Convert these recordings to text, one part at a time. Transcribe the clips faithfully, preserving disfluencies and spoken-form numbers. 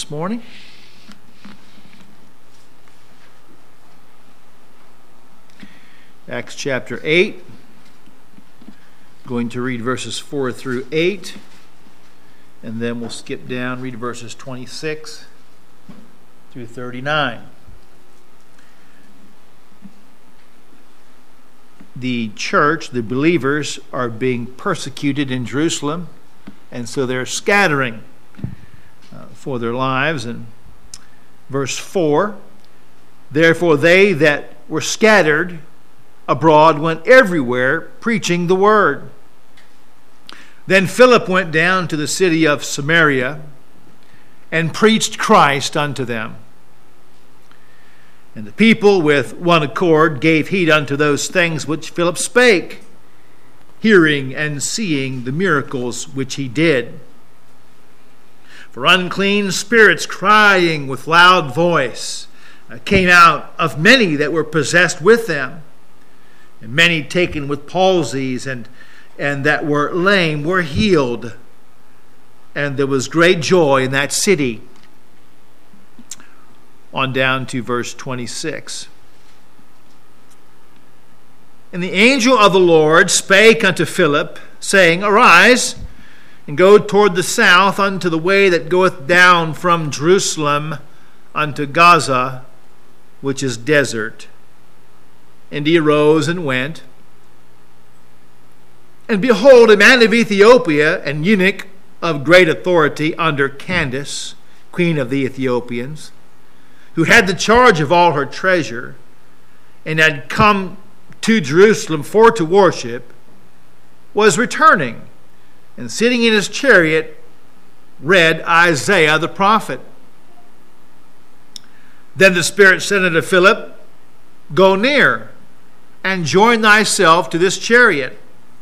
this morning. Acts chapter eight. Going to read verses four through eight, and then we'll skip down, read verses twenty-six through thirty-nine. The church, the believers, are being persecuted in Jerusalem, and so they're scattering uh, for their lives. And verse four, therefore they that were scattered abroad went everywhere preaching the word. Then Philip went down to the city of Samaria and preached Christ unto them. And the people with one accord gave heed unto those things which Philip spake, hearing and seeing the miracles which he did. For unclean spirits, crying with loud voice, came out of many that were possessed with them. And many taken with palsies and, and that were lame were healed. And there was great joy in that city. On down to verse twenty-six. And the angel of the Lord spake unto Philip, saying, Arise, and go toward the south unto the way that goeth down from Jerusalem unto Gaza, which is desert. And he arose and went. And behold, a man of Ethiopia, an eunuch of great authority under Candace, queen of the Ethiopians, who had the charge of all her treasure, and had come to Jerusalem for to worship, was returning, and sitting in his chariot, read Isaiah the prophet. Then the Spirit said unto Philip, Go near, and join thyself to this chariot.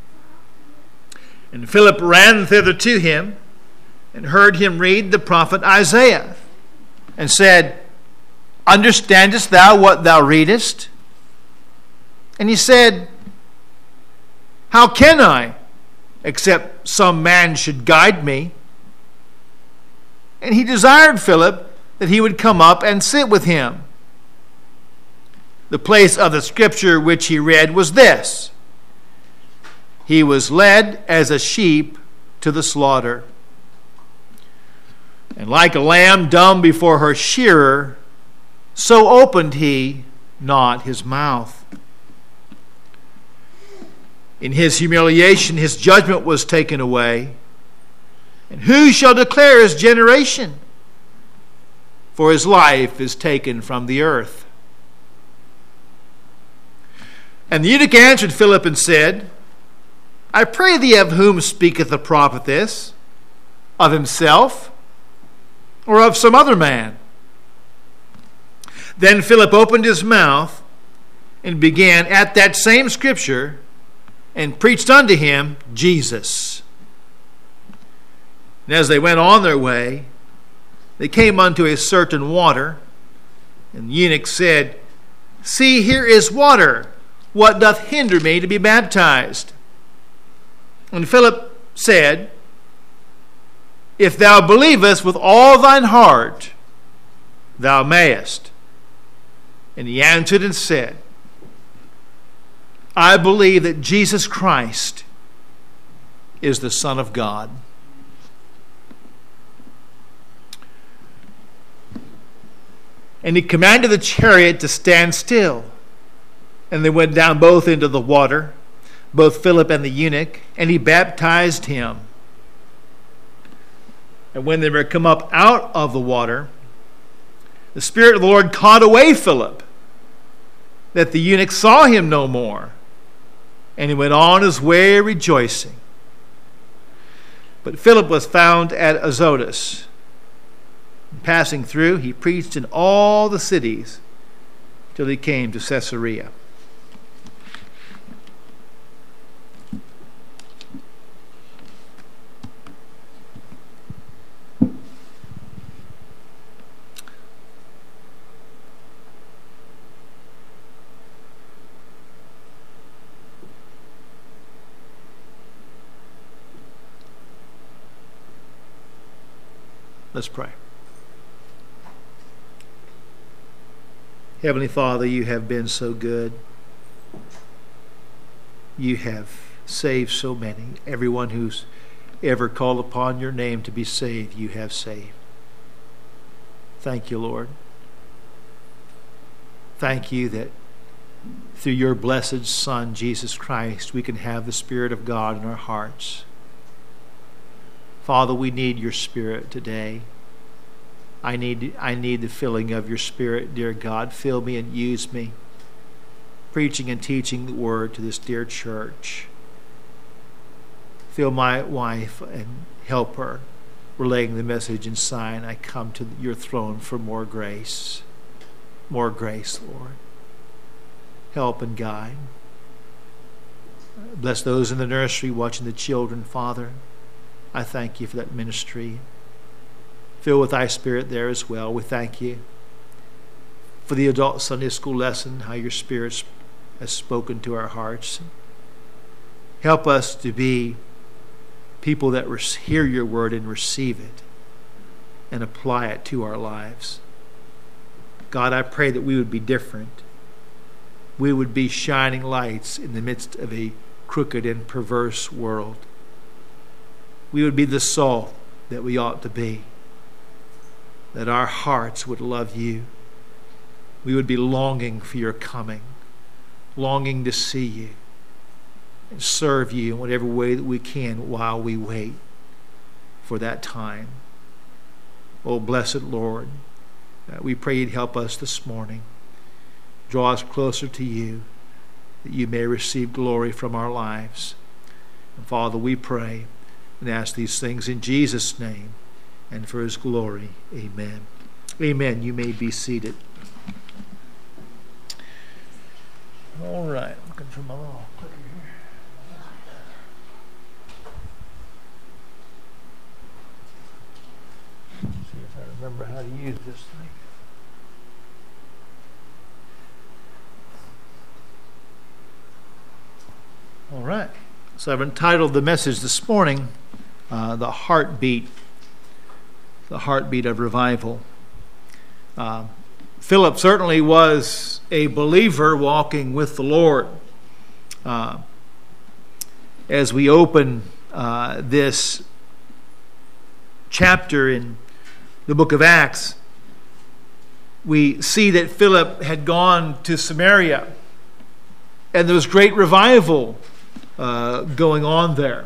And Philip ran thither to him, and heard him read the prophet Isaiah, and said, Understandest thou what thou readest? And he said, How can I, except some man should guide me? And he desired Philip that he would come up and sit with him. The place of the scripture which he read was this: He was led as a sheep to the slaughter, and like a lamb dumb before her shearer, so opened he not his mouth. In his humiliation his judgment was taken away. And who shall declare his generation? For his life is taken from the earth. And the eunuch answered Philip and said, I pray thee, of whom speaketh the prophet this? Of himself, or of some other man? Then Philip opened his mouth and began at that same scripture and preached unto him Jesus. And as they went on their way, they came unto a certain water, and the eunuch said, See, here is water. What doth hinder me to be baptized? And Philip said, If thou believest with all thine heart, thou mayest. And he answered and said, I believe that Jesus Christ is the Son of God. And he commanded the chariot to stand still. And they went down both into the water, both Philip and the eunuch, and he baptized him. And when they were come up out of the water, the Spirit of the Lord caught away Philip, that the eunuch saw him no more, and he went on his way rejoicing. But Philip was found at Azotus. And passing through, he preached in all the cities till he came to Caesarea. Let's pray. Heavenly Father, you have been so good. You have saved so many. Everyone who's ever called upon your name to be saved, you have saved. Thank you, Lord. Thank you that through your blessed Son, Jesus Christ, we can have the Spirit of God in our hearts. Father, we need your Spirit today. I need, I need the filling of your Spirit, dear God. Fill me and use me, preaching and teaching the word to this dear church. Fill my wife and help her, relaying the message and sign. I come to your throne for more grace. More grace, Lord. Help and guide. Bless those in the nursery watching the children, Father. I thank you for that ministry. Fill with thy Spirit there as well. We thank you for the adult Sunday school lesson, how your Spirit has spoken to our hearts. Help us to be people that hear your word and receive it and apply it to our lives. God, I pray that we would be different. We would be shining lights in the midst of a crooked and perverse world. We would be the salt that we ought to be, that our hearts would love you. We would be longing for your coming, longing to see you and serve you in whatever way that we can while we wait for that time. Oh, blessed Lord, uh, we pray you'd help us this morning. Draw us closer to you, that you may receive glory from our lives. And Father, we pray and ask these things in Jesus' name and for his glory. Amen. Amen. You may be seated. All right. Looking for my little clicker here. Let's see if I remember how to use this thing. All right. So I've entitled the message this morning, uh, The Heartbeat, the Heartbeat of Revival. Uh, Philip certainly was a believer walking with the Lord. Uh, as we open uh, this chapter in the book of Acts, we see that Philip had gone to Samaria, and there was great revival uh, going on there.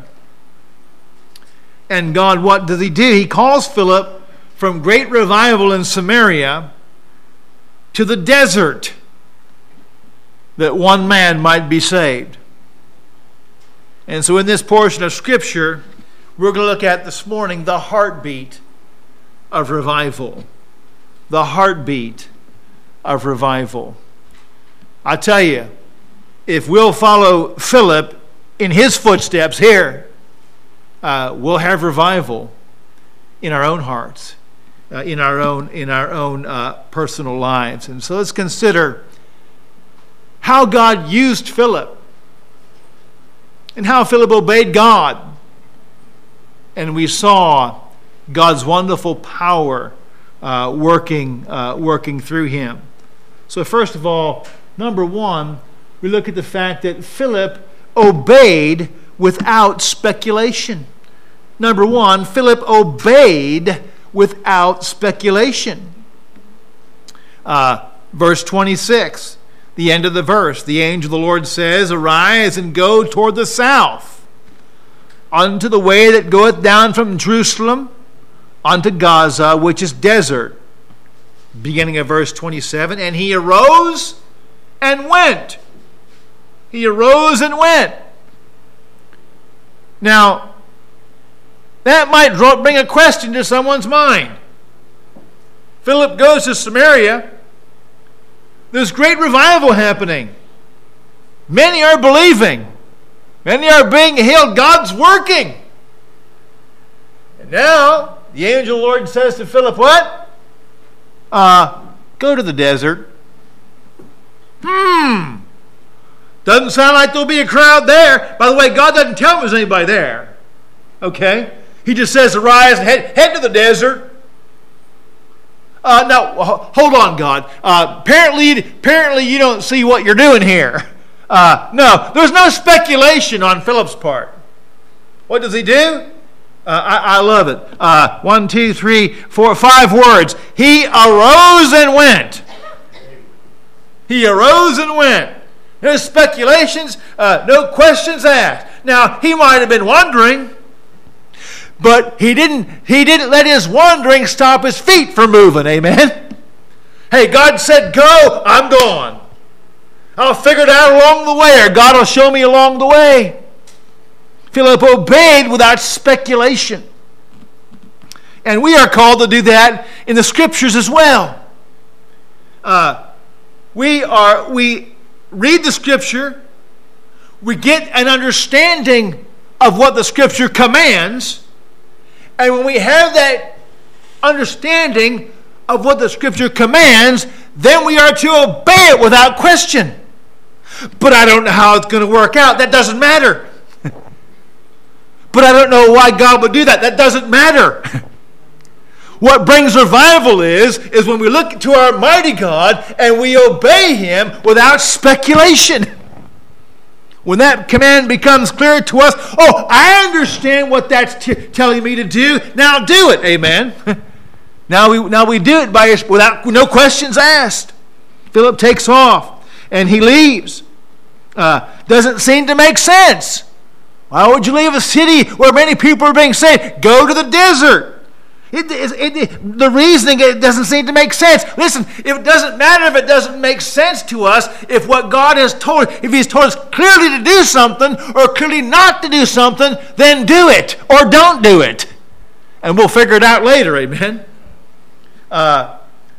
And God, what does he do? He calls Philip from great revival in Samaria to the desert, that one man might be saved. And so in this portion of Scripture, we're going to look at this morning the heartbeat of revival. The heartbeat of revival. I tell you, if we'll follow Philip in his footsteps here, uh, we'll have revival in our own hearts, uh, in our own in our own uh, personal lives. And so let's consider how God used Philip and how Philip obeyed God. And we saw God's wonderful power uh, working uh, working through him. So first of all, number one, we look at the fact that Philip obeyed without speculation. Number one, Philip obeyed without speculation. Uh, verse twenty-six, the end of the verse, the angel of the Lord says, "Arise and go toward the south, unto the way that goeth down from Jerusalem unto Gaza, which is desert." Beginning of verse twenty-seven, and he arose and went. He arose and went. Now, that might draw, bring a question to someone's mind. Philip goes to Samaria. There's great revival happening. Many are believing. Many are being healed. God's working. And now, the angel of the Lord says to Philip, what? Uh, go to the desert. Hmm. Doesn't sound like there'll be a crowd there. By the way, God doesn't tell him there's anybody there. Okay? He just says, arise and head, head to the desert. Uh, no, hold on, God. Uh, apparently, apparently you don't see what you're doing here. Uh, no, there's no speculation on Philip's part. What does he do? Uh, I, I love it. Uh, one, two, three, four, five words. He arose and went. He arose and went. No speculations, uh, no questions asked. Now, he might have been wondering, but he didn't, he didn't let his wandering stop his feet from moving. Amen? Hey, God said go, I'm gone. I'll figure it out along the way, or God will show me along the way. Philip obeyed without speculation. And we are called to do that in the Scriptures as well. Uh, we are, we read the Scripture, we get an understanding of what the Scripture commands, and when we have that understanding of what the Scripture commands, then we are to obey it without question. But I don't know how it's going to work out. That doesn't matter. But I don't know why God would do that. That doesn't matter. What brings revival is, is when we look to our mighty God and we obey Him without speculation. When that command becomes clear to us, oh, I understand what that's t- telling me to do. Now do it. Amen. now we now we do it by without no questions asked. Philip takes off and he leaves. Uh, doesn't seem to make sense. Why would you leave a city where many people are being saved? Go to the desert. It, it, it, the reasoning, it doesn't seem to make sense. Listen, it doesn't matter if it doesn't make sense to us. If what God has told, if He's told us clearly to do something or clearly not to do something, then do it or don't do it. And we'll figure it out later, amen? Uh,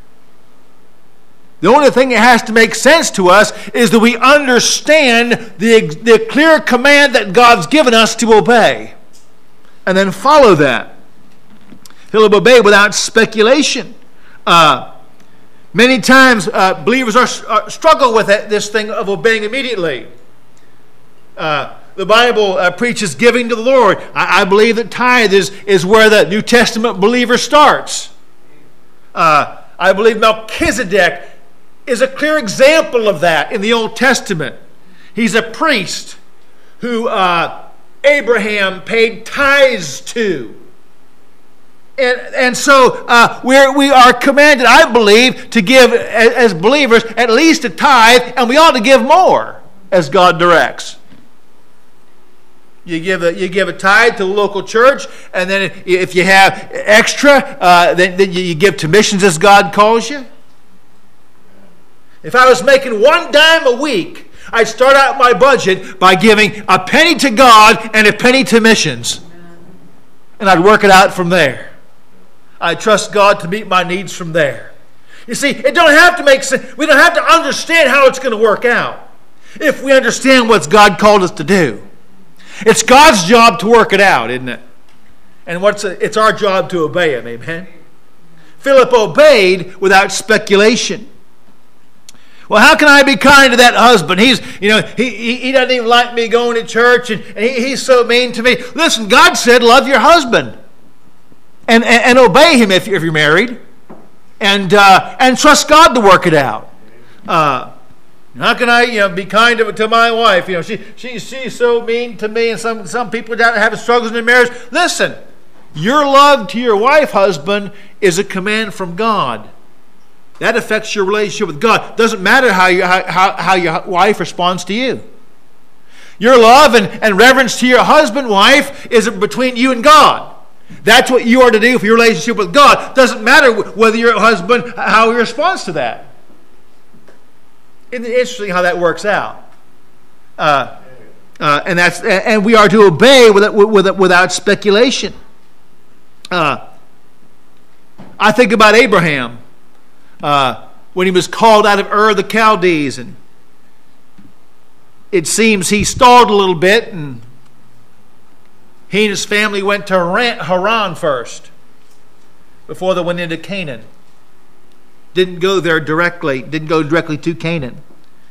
the only thing that has to make sense to us is that we understand the, the clear command that God's given us to obey. And then follow that. Philip obeyed without speculation. Uh, many times uh, believers are, are struggle with it, this thing of obeying immediately. Uh, the Bible uh, preaches giving to the Lord. I, I believe that tithe is, is where the New Testament believer starts. Uh, I believe Melchizedek is a clear example of that in the Old Testament. He's a priest who uh, Abraham paid tithes to. And, and so uh, we're, we are commanded, I believe, to give, as, as believers, at least a tithe, and we ought to give more as God directs. You give a, you give a tithe to the local church, and then if you have extra, uh, then, then you give to missions as God calls you. If I was making one dime a week, I'd start out my budget by giving a penny to God and a penny to missions. And I'd work it out from there. I trust God to meet my needs from there. You see, it don't have to make sense. We don't have to understand how it's going to work out if we understand what God called us to do. It's God's job to work it out, isn't it? And what's a, it's our job to obey Him, amen? Philip obeyed without speculation. Well, how can I be kind to that husband? He's, you know, he, he, he doesn't even like me going to church, and, and he, he's so mean to me. Listen, God said love your husband. And, and, and obey him if, if you're married, and uh, and trust God to work it out. Uh, how can I, you know, be kind to, to my wife? You know, she she she's so mean to me, and some some people that have struggles in their marriage. Listen, your love to your wife, husband, is a command from God. That affects your relationship with God. Doesn't matter how you how how your wife responds to you. Your love and, and reverence to your husband, wife, is between you and God. That's what you are to do for your relationship with God. Doesn't matter whether your husband, how he responds to that. It's interesting how that works out. Uh, uh, and that's and we are to obey without, without speculation. Uh, I think about Abraham uh, when he was called out of Ur of the Chaldees, and it seems he stalled a little bit, and he and his family went to Haran first before they went into Canaan. Didn't go there directly, didn't go directly to Canaan.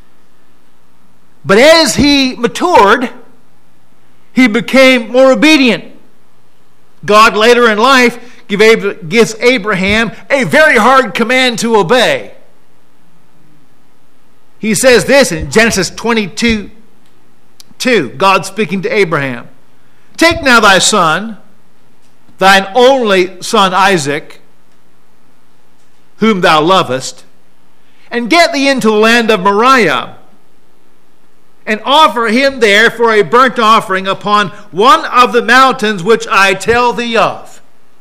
But as he matured, he became more obedient. God later in life gives Abraham a very hard command to obey. He says this in Genesis twenty-two two, God speaking to Abraham. Take now thy son, thine only son Isaac, whom thou lovest, and get thee into the land of Moriah, and offer him there for a burnt offering upon one of the mountains which I tell thee of.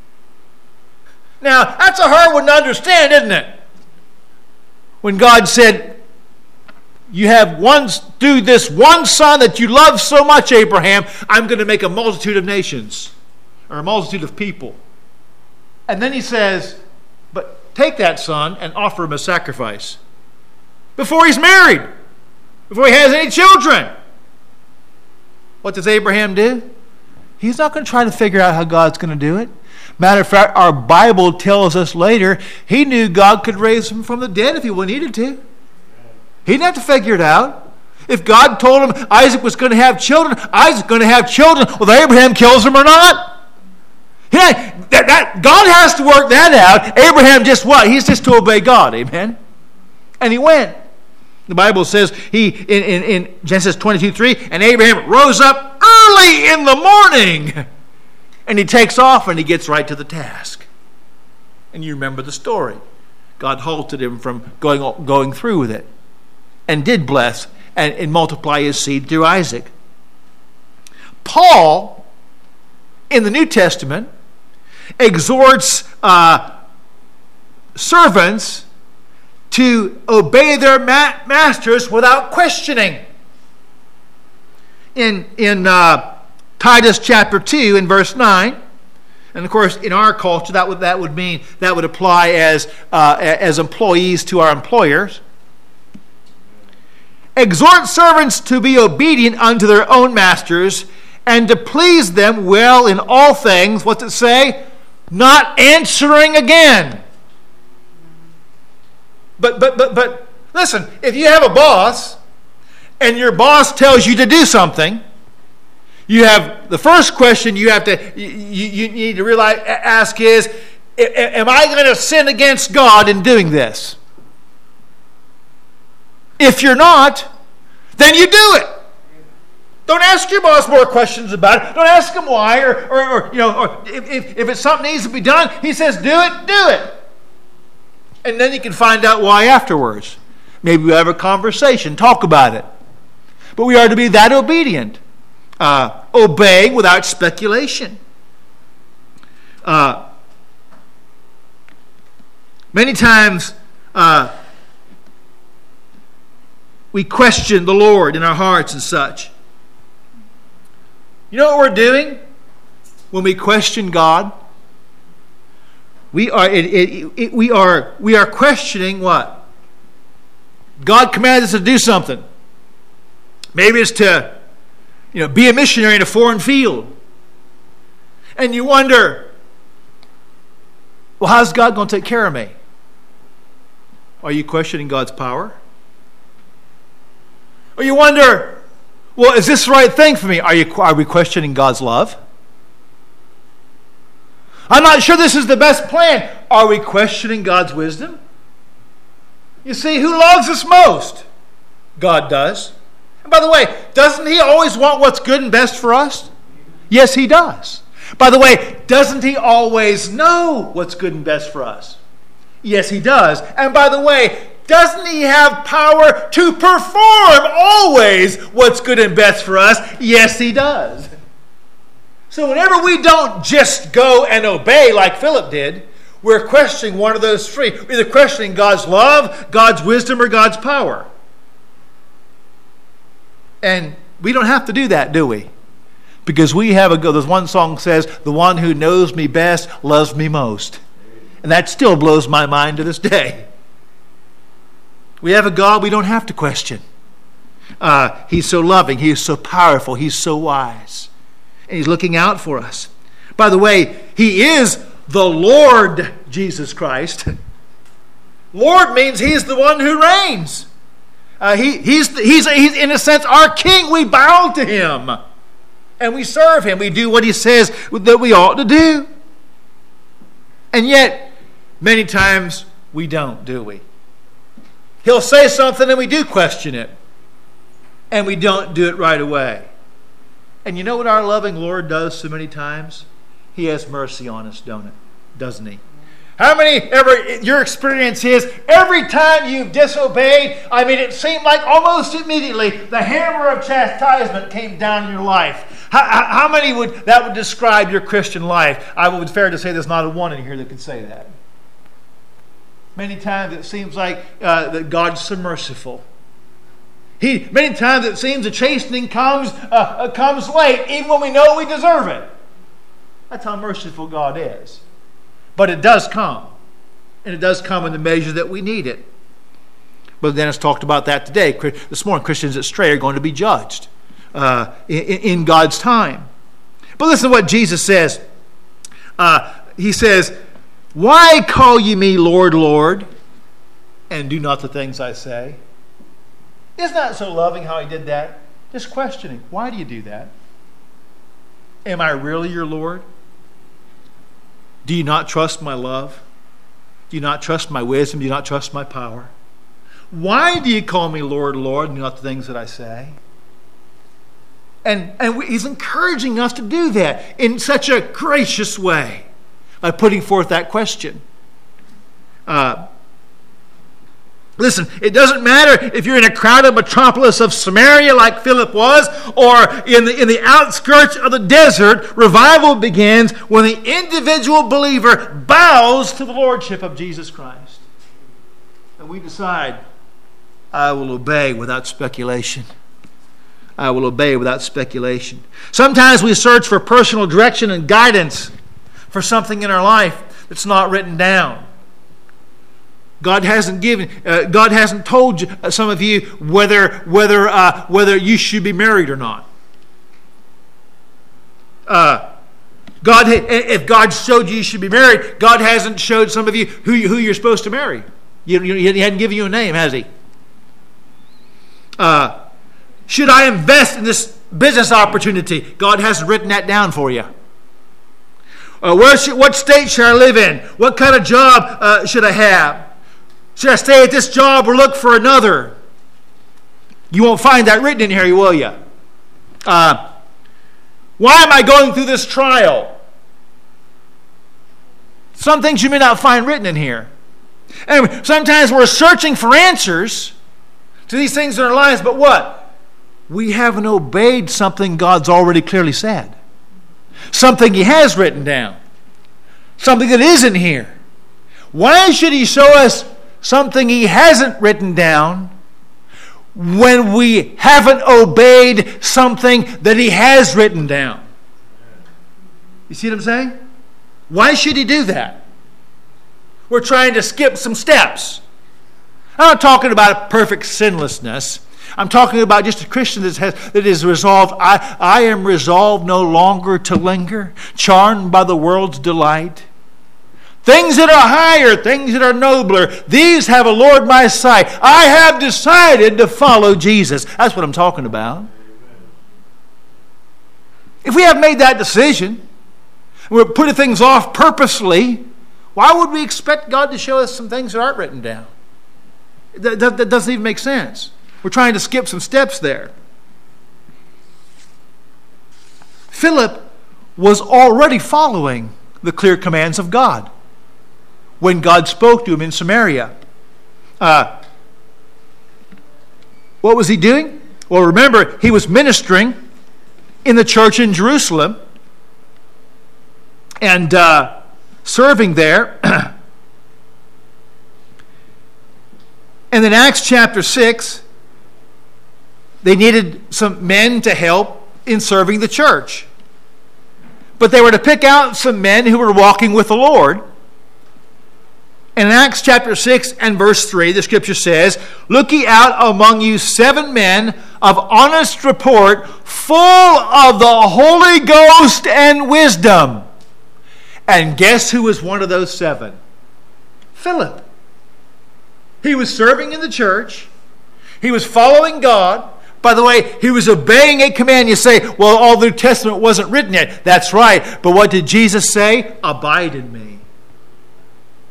Now, that's a hard one to understand, isn't it? When God said, you have one, through this one son that you love so much, Abraham, I'm going to make a multitude of nations, or a multitude of people. And then he says, but take that son and offer him a sacrifice. Before he's married, before he has any children. What does Abraham do? He's not going to try to figure out how God's going to do it. Matter of fact, our Bible tells us later, he knew God could raise him from the dead if he needed to. He didn't have to figure it out. If God told him Isaac was going to have children, Isaac's going to have children, whether Abraham kills him or not. Yeah, that, that, God has to work that out. Abraham just what? He's just to obey God. Amen? And he went. The Bible says he in, in, in Genesis twenty-two three, and Abraham rose up early in the morning. And he takes off and he gets right to the task. And you remember the story. God halted him from going, going through with it. And did bless and, and multiply his seed through Isaac. Paul, in the New Testament, exhorts uh, servants to obey their ma- masters without questioning. In, in uh, Titus chapter two and verse nine, and of course in our culture that would, that would mean, that would apply as, uh, as employees to our employers. Exhort servants to be obedient unto their own masters, and to please them well in all things. What's it say? Not answering again. But but but but listen, if you have a boss, and your boss tells you to do something, you have the first question you have to you, you need to realize ask is, am I going to sin against God in doing this? If you're not, then you do it. Don't ask your boss more questions about it. Don't ask him why, or, or, or you know, or if, if, if it's something needs to be done, he says, do it, do it. And then you can find out why afterwards. Maybe we have a conversation, talk about it. But we are to be that obedient, uh, obeying without speculation. Uh, many times, uh, we question the Lord in our hearts and such. You know what we're doing when we question God? We are it, it, it, we are we are questioning what? God commanded us to do something. Maybe it's to, you know, be a missionary in a foreign field. And you wonder, well, how's God going to take care of me? Are you questioning God's power? Or you wonder, well, is this the right thing for me? Are you are we questioning God's love? I'm not sure this is the best plan. Are we questioning God's wisdom? You see, who loves us most? God does. And by the way, doesn't He always want what's good and best for us? Yes, He does. By the way, doesn't He always know what's good and best for us? Yes, He does. And by the way, doesn't He have power to perform always what's good and best for us? Yes, He does. So whenever we don't just go and obey like Philip did, we're questioning one of those three. We're either questioning God's love, God's wisdom, or God's power. And we don't have to do that, do we? Because we have a, there's one song says, the one who knows me best loves me most. And that still blows my mind to this day. We have a God we don't have to question. Uh, he's so loving. He is so powerful. He's so wise. And He's looking out for us. By the way, He is the Lord Jesus Christ. Lord means He's the one who reigns. Uh, he, he's, he's, he's, in a sense, our King. We bow to Him. And we serve Him. We do what He says that we ought to do. And yet, many times we don't, do we? He'll say something and we do question it. And we don't do it right away. And you know what our loving Lord does so many times? He has mercy on us, don't it? Doesn't he? How many ever, your experience is, every time you've disobeyed, I mean, it seemed like almost immediately the hammer of chastisement came down in your life. How, how, how many would that would describe your Christian life? I would be fair to say there's not a one in here that could say that. Many times it seems like uh, that God's so merciful. He, many times it seems the chastening comes, uh, uh, comes late, even when we know we deserve it. That's how merciful God is. But it does come. And it does come in the measure that we need it. But Dennis talked about that today. This morning, Christians that stray are going to be judged uh, in, in God's time. But listen to what Jesus says. Uh, he says, "Why call ye me Lord, Lord, and do not the things I say?" Isn't that so loving how he did that? Just questioning. Why do you do that? Am I really your Lord? Do you not trust my love? Do you not trust my wisdom? Do you not trust my power? Why do you call me Lord, Lord, and not the things that I say? And, and we, he's encouraging us to do that in such a gracious way by putting forth that question. Uh, Listen, it doesn't matter if you're in a crowded metropolis of Samaria like Philip was, or in the, in the outskirts of the desert. Revival begins when the individual believer bows to the lordship of Jesus Christ. And we decide, I will obey without speculation. I will obey without speculation. Sometimes we search for personal direction and guidance for something in our life that's not written down. God hasn't given. Uh, God hasn't told you, uh, some of you whether whether uh, whether you should be married or not. Uh, God, if God showed you you should be married, God hasn't showed some of you who you, who you're supposed to marry. You, you, He hadn't given you a name, has He? Uh, should I invest in this business opportunity? God hasn't written that down for you. Uh, where should, what state should I live in? What kind of job uh, should I have? Should I stay at this job or look for another? You won't find that written in here, will you? Uh, why am I going through this trial? Some things you may not find written in here. Anyway, sometimes we're searching for answers to these things in our lives, but what? We haven't obeyed something God's already clearly said. Something He has written down. Something that isn't here. Why should He show us something He hasn't written down when we haven't obeyed something that He has written down? You see what I'm saying? Why should He do that? We're trying to skip some steps. I'm not talking about perfect sinlessness. I'm talking about just a Christian that has that is resolved. I, I am resolved no longer to linger, charmed by the world's delight. Things that are higher, things that are nobler, these have allured my sight. I have decided to follow Jesus. That's what I'm talking about. If we have made that decision, we're putting things off purposely, why would we expect God to show us some things that aren't written down? That, that, that doesn't even make sense. We're trying to skip some steps there. Philip was already following the clear commands of God when God spoke to him in Samaria. Uh, what was he doing? Well, remember, he was ministering in the church in Jerusalem and uh, serving there. And in Acts chapter six, they needed some men to help in serving the church. But they were to pick out some men who were walking with the Lord. And in Acts chapter six and verse three, the scripture says, "Look ye out among you seven men of honest report, full of the Holy Ghost and wisdom." And guess who was one of those seven? Philip. He was serving in the church. He was following God. By the way, he was obeying a command. You say, well, all the New Testament wasn't written yet. That's right. But what did Jesus say? Abide in me.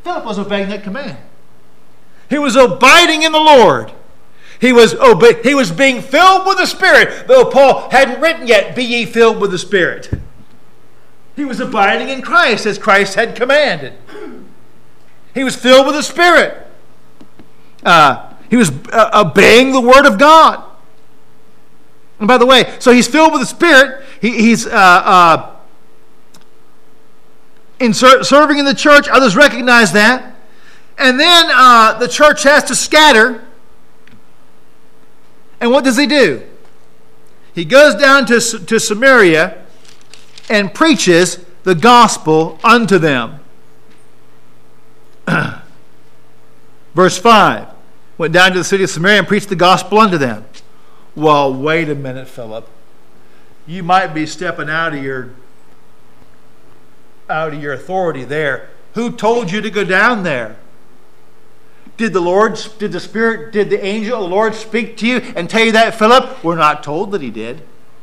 Philip was obeying that command. He was abiding in the Lord. He was obe- he was being filled with the Spirit, though Paul hadn't written yet, be ye filled with the Spirit. He was abiding in Christ as Christ had commanded. He was filled with the Spirit. Uh, he was uh, obeying the Word of God. And by the way, so he's filled with the Spirit. He, he's uh, uh, in ser- serving in the church. Others recognize that. And then uh, the church has to scatter. And what does he do? He goes down to, to Samaria and preaches the gospel unto them. Verse five. Went down to the city of Samaria and preached the gospel unto them. Well, wait a minute, Philip. You might be stepping out of your out of your authority there. Who told you to go down there? Did the Lord, did the Spirit, did the angel of the Lord speak to you and tell you that, Philip? We're not told that he did.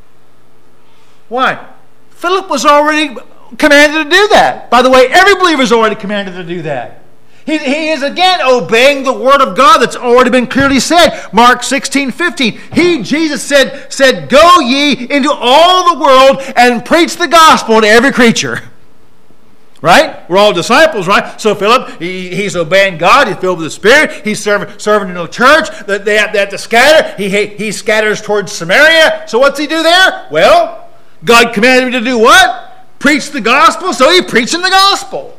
Why? Philip was already commanded to do that. By the way, every believer is already commanded to do that. He, he is again obeying the word of God that's already been clearly said. Mark sixteen fifteen. He, Jesus said, said, go ye into all the world and preach the gospel to every creature. Right? We're all disciples, right? So Philip, he, he's obeying God. He's filled with the Spirit. He's serving, serving in the church. They have, they have to scatter. He, he scatters towards Samaria. So what's he do there? Well, God commanded him to do what? Preach the gospel. So he's preaching the gospel.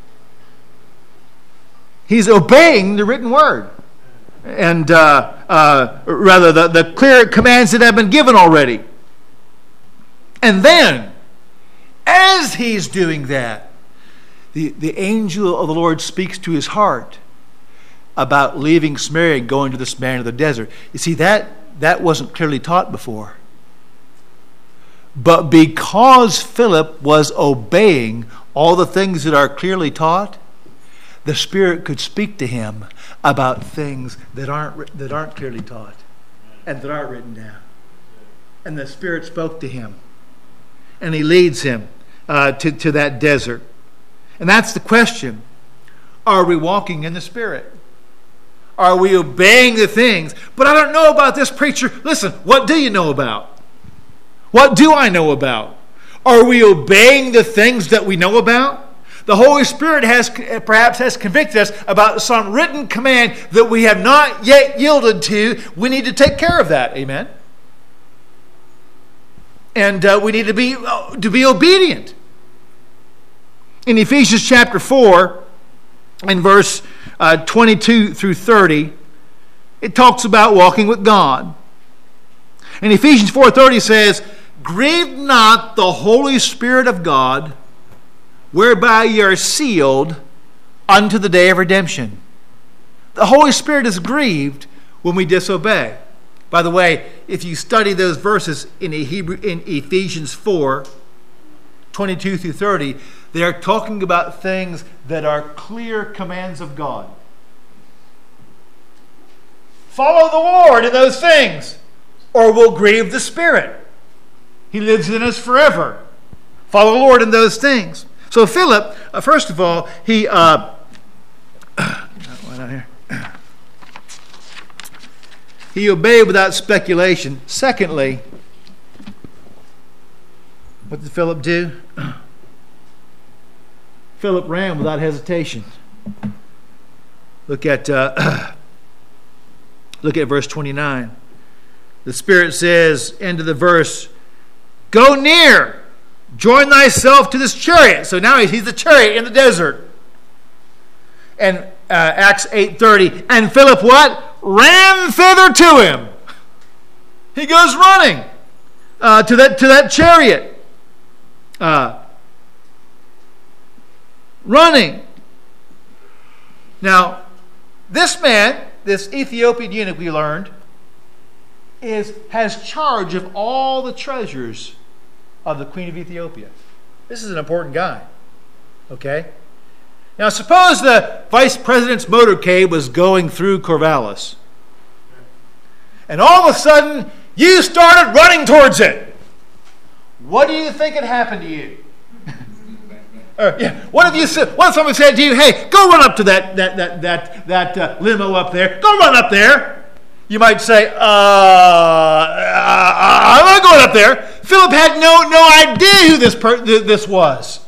He's obeying the written word. And uh, uh, rather, the, the clear commands that have been given already. And then, as he's doing that, The, the angel of the Lord speaks to his heart about leaving Samaria and going to this man of the desert. You see, that, that wasn't clearly taught before. But because Philip was obeying all the things that are clearly taught, the Spirit could speak to him about things that aren't, that aren't clearly taught and that aren't written down. And the Spirit spoke to him. And he leads him uh, to, to that desert. And that's the question. Are we walking in the Spirit? Are we obeying the things? But I don't know about this preacher. Listen, what do you know about? What do I know about? Are we obeying the things that we know about? The Holy Spirit has perhaps has convicted us about some written command that we have not yet yielded to. We need to take care of that. Amen? And uh, we need to be, uh, to be obedient. In Ephesians chapter four, in verse uh, twenty-two through thirty, it talks about walking with God. In Ephesians four thirty says, grieve not the Holy Spirit of God, whereby ye are sealed unto the day of redemption. The Holy Spirit is grieved when we disobey. By the way, if you study those verses in, a Hebrew, in Ephesians four, twenty-two through thirty, they are talking about things that are clear commands of God. Follow the Lord in those things, or we'll grieve the Spirit. He lives in us forever. Follow the Lord in those things. So Philip, uh, first of all, he uh, he obeyed without speculation. Secondly, what did Philip do? Philip ran without hesitation. Look at uh, look at verse twenty-nine. The Spirit says, end of the verse, go near, join thyself to this chariot. So now he's the chariot in the desert. And uh, Acts eight thirty, and Philip what? Ran thither to him. He goes running uh, to that to that chariot. Uh, running. Now, this man, this Ethiopian eunuch we learned, is has charge of all the treasures of the Queen of Ethiopia. This is an important guy. Okay? Now, suppose the vice president's motorcade was going through Corvallis, and all of a sudden you started running towards it. What do you think had happened to you? Or, yeah, what if you said, what if somebody said to you, hey, go run up to that that that that that uh, limo up there. Go run up there. You might say, uh, uh I'm not going up there. Philip had no no idea who this per- this was.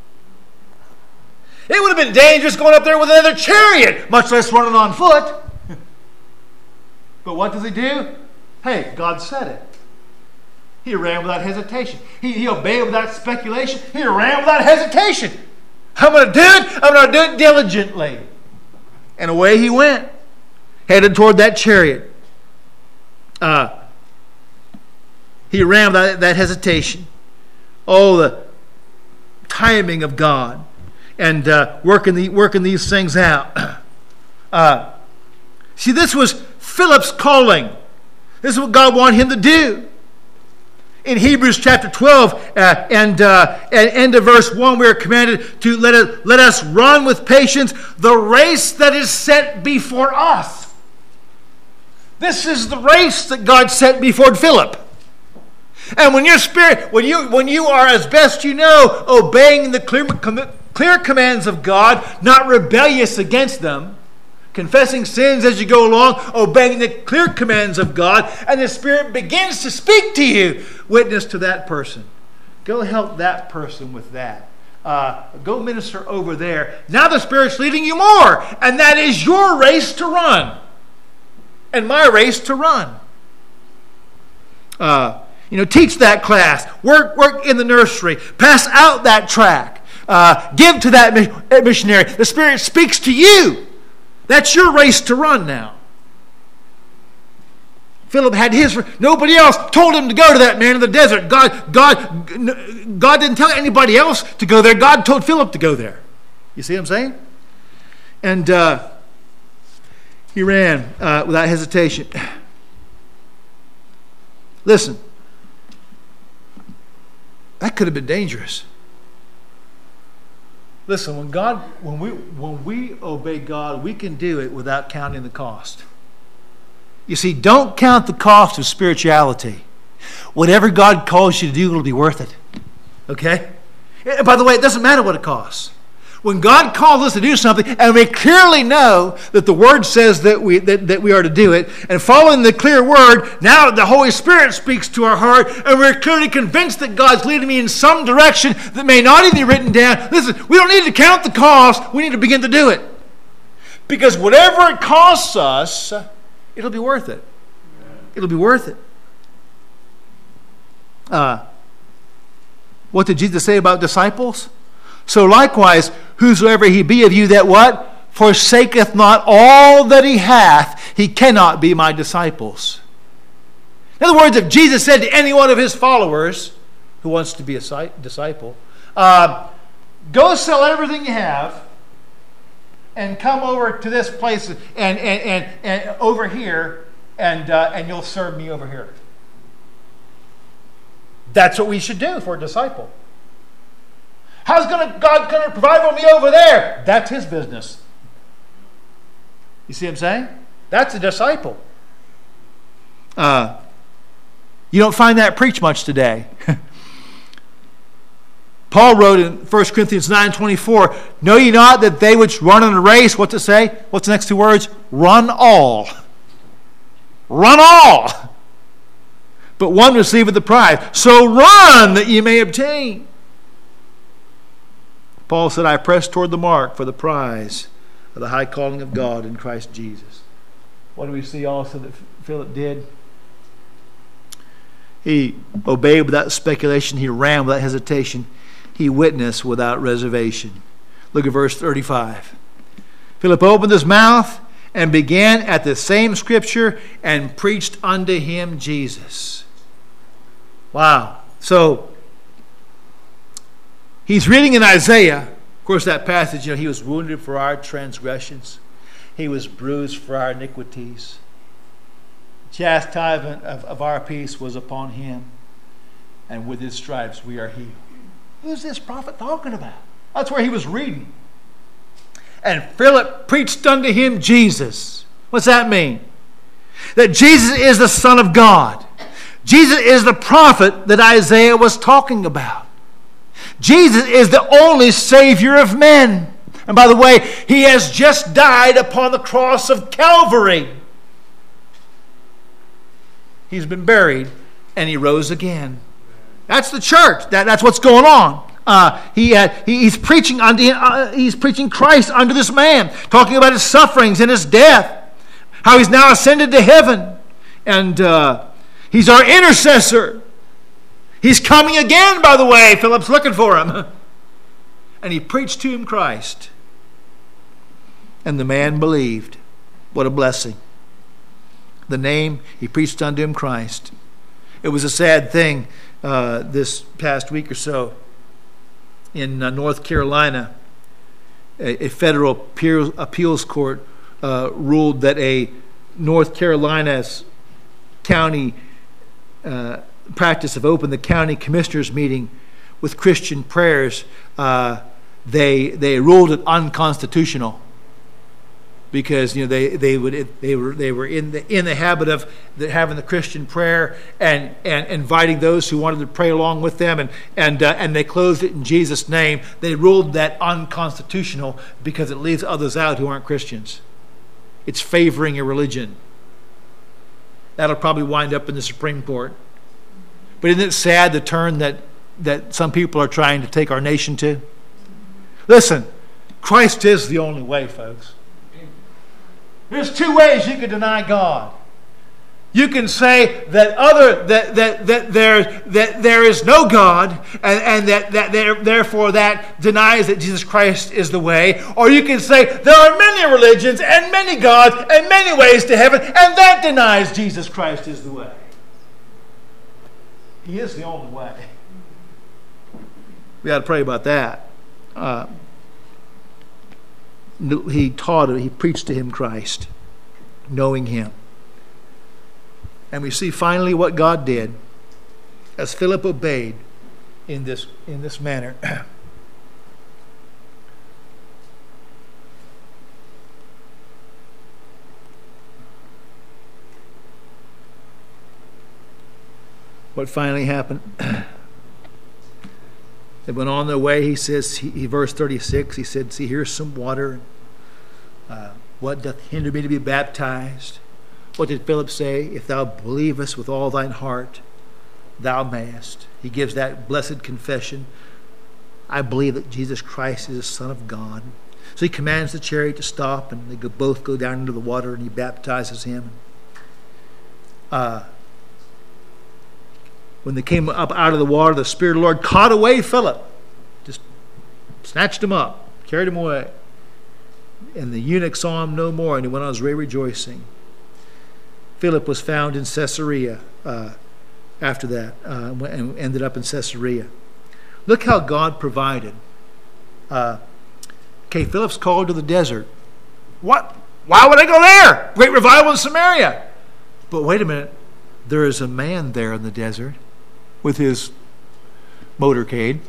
It would have been dangerous going up there with another chariot, much less running on foot. But what does he do? Hey, God said it. He ran without hesitation. He, he obeyed without speculation. He ran without hesitation. I'm going to do it. I'm going to do it diligently. And away he went, headed toward that chariot. Uh, he ran without that hesitation. Oh, the timing of God. And uh, working, the, working these things out. Uh, see, this was Philip's calling. This is what God wanted him to do. In Hebrews chapter twelve uh, and, uh, and end of verse one, we are commanded to let, it, let us run with patience the race that is set before us. This is the race that God set before Philip. And when your spirit, when you when you are, as best you know, obeying the clear, clear commands of God, not rebellious against them, confessing sins as you go along, obeying the clear commands of God, and the Spirit begins to speak to you, witness to that person. Go help that person with that. Uh, go minister over there. Now the Spirit's leading you more, and that is your race to run, and my race to run. Uh, you know, teach that class. Work, work in the nursery. Pass out that tract. Uh, give to that missionary. The Spirit speaks to you. That's your race to run now. Philip had his. Nobody else told him to go to that man in the desert. God, God, God didn't tell anybody else to go there. God told Philip to go there. You see what I'm saying? And uh, he ran uh, without hesitation. Listen, that could have been dangerous. Listen, when God, when we when we obey God, we can do it without counting the cost. You see, don't count the cost of spirituality. Whatever God calls you to do, it'll be worth it. Okay? And by the way, it doesn't matter what it costs. When God calls us to do something, and we clearly know that the Word says that we that, that we are to do it, and following the clear Word, now the Holy Spirit speaks to our heart, and we're clearly convinced that God's leading me in some direction that may not even be written down. Listen, we don't need to count the cost. We need to begin to do it. Because whatever it costs us, it'll be worth it. It'll be worth it. Uh, what did Jesus say about disciples? So likewise, whosoever he be of you that what? Forsaketh not all that he hath, he cannot be my disciples. In other words, if Jesus said to any one of his followers who wants to be a disciple, uh, go sell everything you have and come over to this place and, and, and, and over here and, uh, and you'll serve me over here. That's what we should do for a disciple. How's gonna, God going to provide for me over there? That's his business. You see what I'm saying? That's a disciple. Uh, you don't find that preached much today. Paul wrote in First Corinthians nine twenty-four, know ye not that they which run in a race, what's it say? What's the next two words? Run all. Run all. But one receiveth the prize. So run that ye may obtain. Paul said, I press toward the mark for the prize of the high calling of God in Christ Jesus. What do we see also that Philip did? He obeyed without speculation. He ran without hesitation. He witnessed without reservation. Look at verse thirty-five. Philip opened his mouth and began at the same scripture and preached unto him Jesus. Wow. So, he's reading in Isaiah. Of course, that passage, you know, he was wounded for our transgressions. He was bruised for our iniquities. The chastisement of, of our peace was upon him. And with his stripes we are healed. Who's this prophet talking about? That's where he was reading. And Philip preached unto him Jesus. What's that mean? That Jesus is the Son of God. Jesus is the prophet that Isaiah was talking about. Jesus is the only Savior of men. And by the way, he has just died upon the cross of Calvary. He's been buried and he rose again. That's the church. That, that's what's going on. Uh, he, uh, he he's preaching unto uh, he's preaching Christ unto this man, talking about his sufferings and his death, how he's now ascended to heaven, and uh, he's our intercessor. He's coming again, by the way. Philip's looking for him, and he preached to him Christ, and the man believed. What a blessing! The name he preached unto him Christ. It was a sad thing uh, this past week or so. In uh, North Carolina, a, a federal appeals, appeals court uh, ruled that a North Carolina's county uh, practice of open the county commissioners meeting with Christian prayers, uh, they they ruled it unconstitutional. Because you know they they would they were they were in the in the habit of the, having the Christian prayer and, and inviting those who wanted to pray along with them, and and uh, and they closed it in Jesus' name. They ruled that unconstitutional because it leaves others out who aren't Christians. It's favoring a religion. That'll probably wind up in the Supreme Court. But isn't it sad the turn that that some people are trying to take our nation to? Listen, Christ is the only way, folks. There's two ways you can deny God. You can say that other that that that there that there is no God, and, and that that there, therefore that denies that Jesus Christ is the way. Or you can say there are many religions and many gods and many ways to heaven, and that denies Jesus Christ is the way. He is the only way. We ought to pray about that. Uh, He taught it, he preached to him Christ, knowing him. And we see finally what God did as Philip obeyed in this in this manner. What finally happened? They went on their way. He says, he, verse thirty-six, he said, see, here's some water. Uh, what doth hinder me to be baptized? What did Philip say? If thou believest with all thine heart, thou mayest. He gives that blessed confession. I believe that Jesus Christ is the Son of God. So he commands the chariot to stop, and they go, both go down into the water, and he baptizes him. Uh, When they came up out of the water, the Spirit of the Lord caught away Philip. Just snatched him up, carried him away. And the eunuch saw him no more, and he went on his way rejoicing. Philip was found in Caesarea uh, after that, uh, and ended up in Caesarea. Look how God provided. Uh, okay, Philip's called to the desert. What? Why would I go there? Great revival in Samaria. But wait a minute. There is a man there in the desert with his motorcade.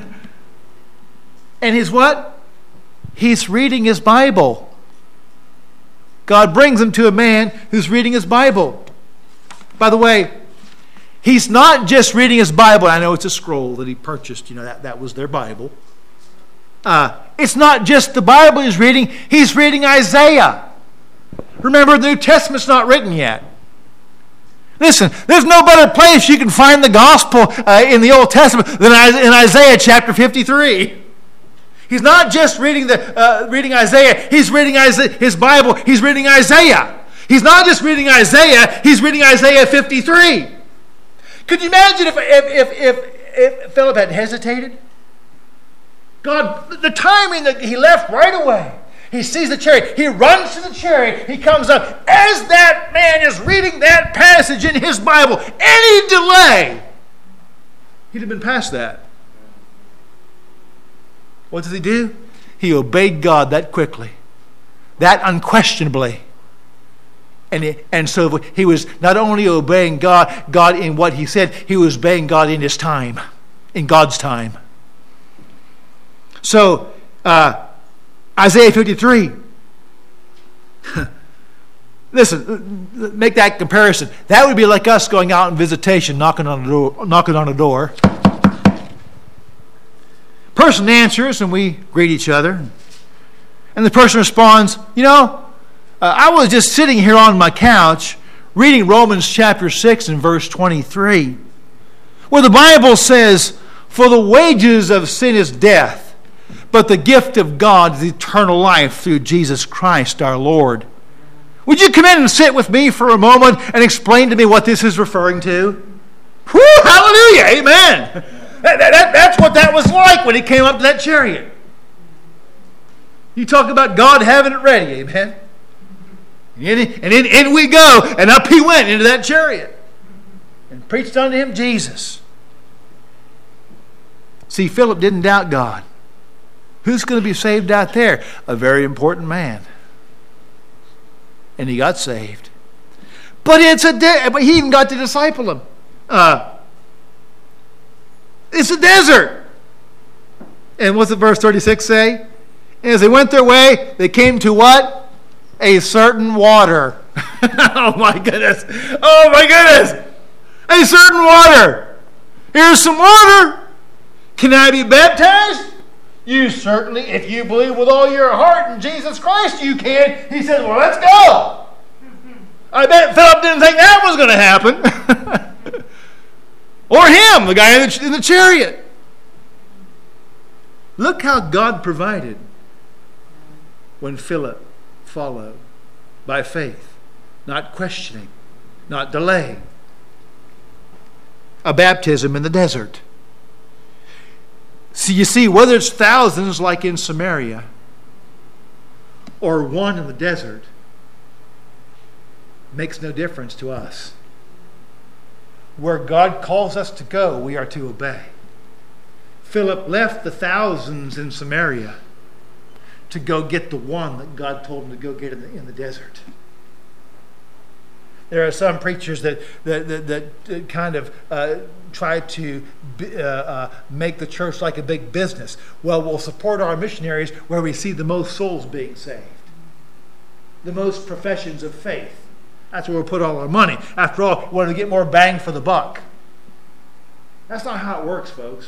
And he's what? He's reading his Bible. God brings him to a man who's reading his Bible. By the way, he's not just reading his Bible. I know it's a scroll that he purchased. You know, that, that was their Bible. Uh, it's not just the Bible he's reading. He's reading Isaiah. Remember, the New Testament's not written yet. Listen, there's no better place you can find the gospel uh, in the Old Testament than in Isaiah chapter fifty-three. He's not just reading the uh, reading Isaiah. He's reading Isaiah, his Bible. He's reading Isaiah. He's not just reading Isaiah. He's reading Isaiah fifty-three. Could you imagine if if if, if, if Philip had hesitated? God, the timing that he left right away. He sees the chariot. He runs to the chariot. He comes up. As that man is reading that passage in his Bible, any delay, he'd have been past that. What does he do? He obeyed God that quickly, that unquestionably. And, he, and so he was not only obeying God, God in what he said, he was obeying God in his time, in God's time. So, uh, Isaiah fifty-three. Listen, make that comparison. That would be like us going out on visitation, knocking on a door. Knocking on a door. person answers, and we greet each other. And the person responds, you know, uh, I was just sitting here on my couch reading Romans chapter six and verse twenty-three, where the Bible says, for the wages of sin is death, but the gift of God is eternal life through Jesus Christ our Lord. Would you come in and sit with me for a moment and explain to me what this is referring to? Whew, hallelujah, amen. That, that, that's what that was like when he came up to that chariot. You talk about God having it ready, amen. And in, and in, in we go, and up he went into that chariot and preached unto him Jesus. See, Philip didn't doubt God. Who's going to be saved out there? A very important man. And he got saved. But it's a de- but he even got to disciple him. Uh, it's a desert. And what's the verse thirty-six say? And as they went their way, they came to what? A certain water. Oh my goodness. Oh my goodness. A certain water. Here's some water. Can I be baptized? You certainly, if you believe with all your heart in Jesus Christ, you can. He says, well, let's go. I bet Philip didn't think that was going to happen. Or him, the guy in the, in the chariot. Look how God provided when Philip followed by faith, not questioning, not delaying. A baptism in the desert. So you see, whether it's thousands like in Samaria or one in the desert, makes no difference to us. Where God calls us to go, we are to obey. Philip left the thousands in Samaria to go get the one that God told him to go get in the, in the desert. There are some preachers that that, that, that kind of uh, try to uh, uh, make the church like a big business. Well, we'll support our missionaries where we see the most souls being saved, the most professions of faith. That's where we'll put all our money. After all, we want to get more bang for the buck. That's not how it works, folks.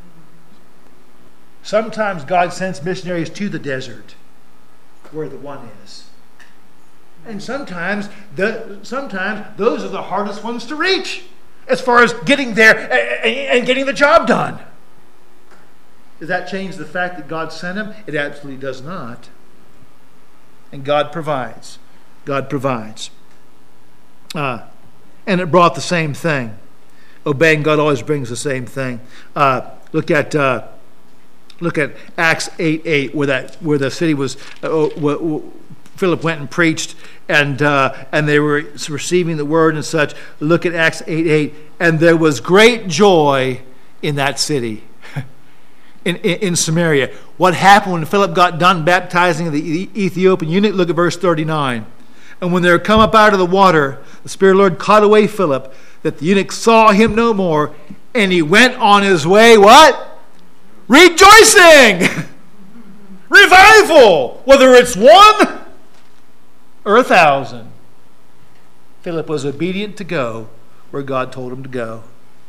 Sometimes God sends missionaries to the desert where the one is. And sometimes the, sometimes those are the hardest ones to reach as far as getting there and getting the job done. Does that change the fact that God sent them? It absolutely does not. And God provides. God provides. Uh, and it brought the same thing. Obeying God always brings the same thing. Uh, look at uh, look at Acts eight eight, where that where the city was. Uh, w- w- Philip went and preached, and uh, and they were receiving the word and such. Look at Acts eight eight, and there was great joy in that city, in, in in Samaria. What happened when Philip got done baptizing the Ethiopian eunuch? Look at verse thirty-nine. And when they were come up out of the water, the Spirit of the Lord caught away Philip, that the eunuch saw him no more, and he went on his way, what? Rejoicing! Revival! Whether it's one or a thousand. Philip was obedient to go where God told him to go.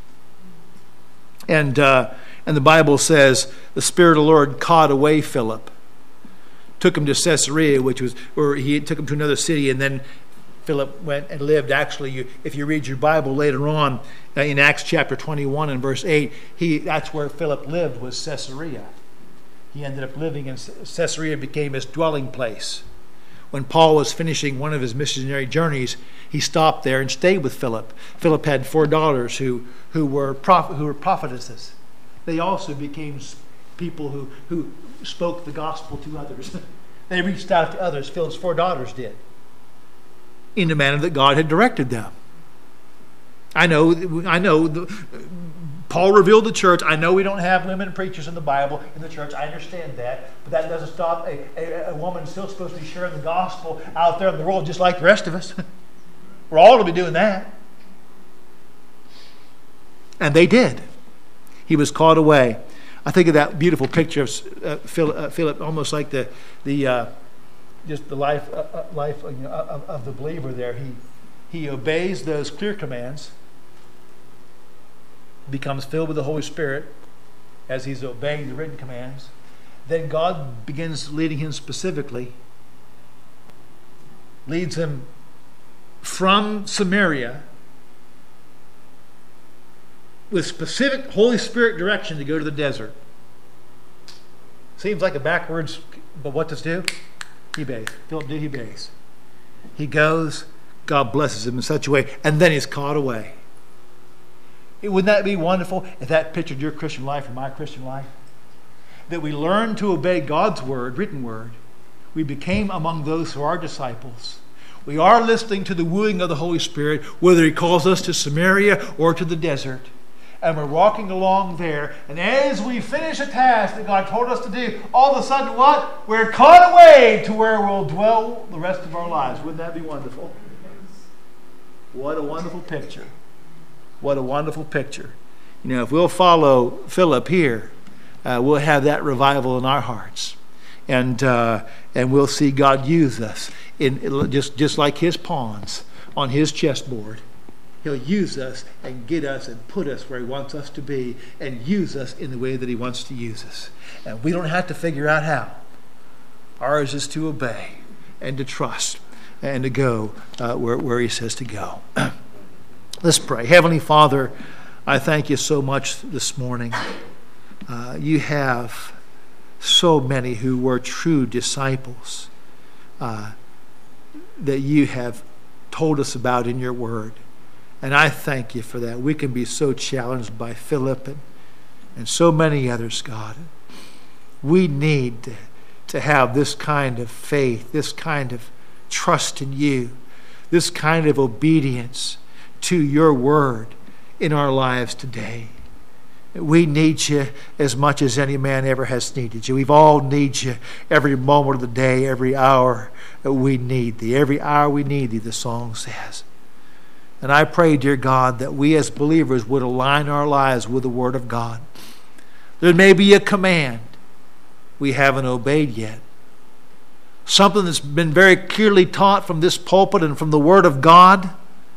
And, uh, and the Bible says the Spirit of the Lord caught away Philip. Took him to Caesarea, which was, or he took him to another city, and then Philip went and lived. Actually, you, if you read your Bible later on, uh, in Acts chapter twenty-one and verse eight, he that's where Philip lived, was Caesarea. He ended up living in Caesarea, became his dwelling place. When Paul was finishing one of his missionary journeys, he stopped there and stayed with Philip. Philip had four daughters who who were prophet, who were prophetesses. They also became people who who spoke the gospel to others. They reached out to others. Philip's four daughters did, in the manner that God had directed them. I know, I know. The, Paul revealed the church. I know we don't have women preachers in the Bible in the church. I understand that, but that doesn't stop a, a, a woman still supposed to be sharing the gospel out there in the world, just like the rest of us. We're all to be doing that, and they did. He was caught away. I think of that beautiful picture of uh, Philip, uh, Philip, almost like the the uh, just the life uh, uh, life you know, of, of the believer. There, he he obeys those clear commands, becomes filled with the Holy Spirit, as he's obeying the written commands. Then God begins leading him specifically, leads him from Samaria with specific Holy Spirit direction to go to the desert. Seems like a backwards, but what does do? He obeys. Philip did, he obeys. He goes, God blesses him in such a way, and then he's caught away. It, wouldn't that be wonderful if that pictured your Christian life and my Christian life? That we learned to obey God's word, written word. We became among those who are disciples. We are listening to the wooing of the Holy Spirit, whether he calls us to Samaria or to the desert. And we're walking along there. And as we finish a task that God told us to do, all of a sudden what? We're caught away to where we'll dwell the rest of our lives. Wouldn't that be wonderful? What a wonderful picture. What a wonderful picture. You know, if we'll follow Philip here, uh, we'll have that revival in our hearts. And uh, and we'll see God use us in just, just like his pawns on his chessboard. He'll use us and get us and put us where he wants us to be and use us in the way that he wants to use us. And we don't have to figure out how. Ours is to obey and to trust and to go uh, where, where he says to go. Let's pray. Heavenly Father, I thank you so much this morning. Uh, you have so many who were true disciples uh, that you have told us about in your word. And I thank you for that. We can be so challenged by Philip and, and so many others, God. We need to, to have this kind of faith, this kind of trust in you, this kind of obedience to your word in our lives today. We need you as much as any man ever has needed you. We've all need you every moment of the day, every hour we need thee. Every hour we need thee, the song says. And I pray, dear God, that we as believers would align our lives with the Word of God. There may be a command we haven't obeyed yet. Something that's been very clearly taught from this pulpit and from the Word of God,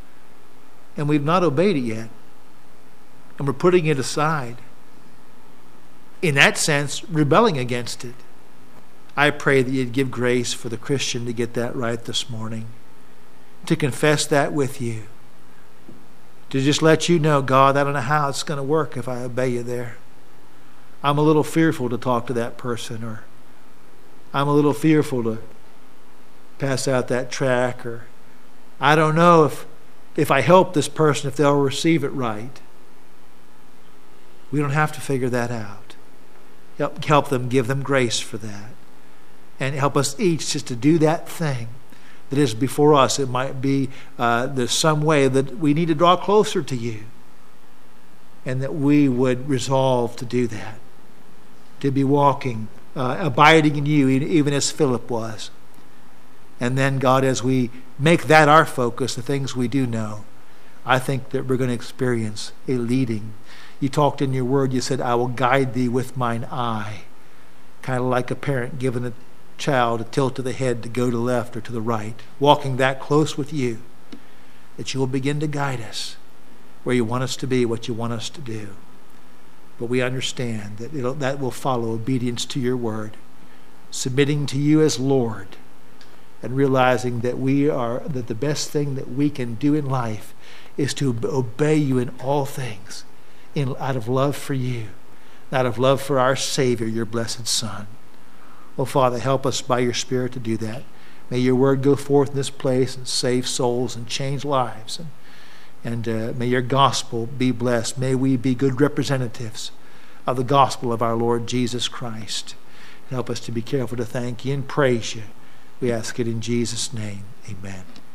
and we've not obeyed it yet. And we're putting it aside. In that sense, rebelling against it. I pray that you'd give grace for the Christian to get that right this morning. To confess that with you. To just let you know, God, I don't know how it's going to work if I obey you there. I'm a little fearful to talk to that person, or I'm a little fearful to pass out that tract, or I don't know if, if I help this person, if they'll receive it right. We don't have to figure that out. Help, help them, give them grace for that. And help us each just to do that thing that is before us. It might be uh, there's some way that we need to draw closer to you, and that we would resolve to do that, to be walking, uh, abiding in you, even as Philip was. And then, God, as we make that our focus, the things we do know, I think that we're going to experience a leading. You talked in your word, you said, I will guide thee with mine eye. Kind of like a parent giving a child a tilt to the head to go to the left or to the right, walking that close with you, that you will begin to guide us where you want us to be, what you want us to do. But we understand that it'll, that will follow obedience to your word, submitting to you as Lord, and realizing that we are that the best thing that we can do in life is to obey you in all things, in, out of love for you, out of love for our Savior, your blessed Son. Oh, Father, help us by your Spirit to do that. May your word go forth in this place and save souls and change lives. And, and uh, may your gospel be blessed. May we be good representatives of the gospel of our Lord Jesus Christ. Help us to be careful to thank you and praise you. We ask it in Jesus' name. Amen.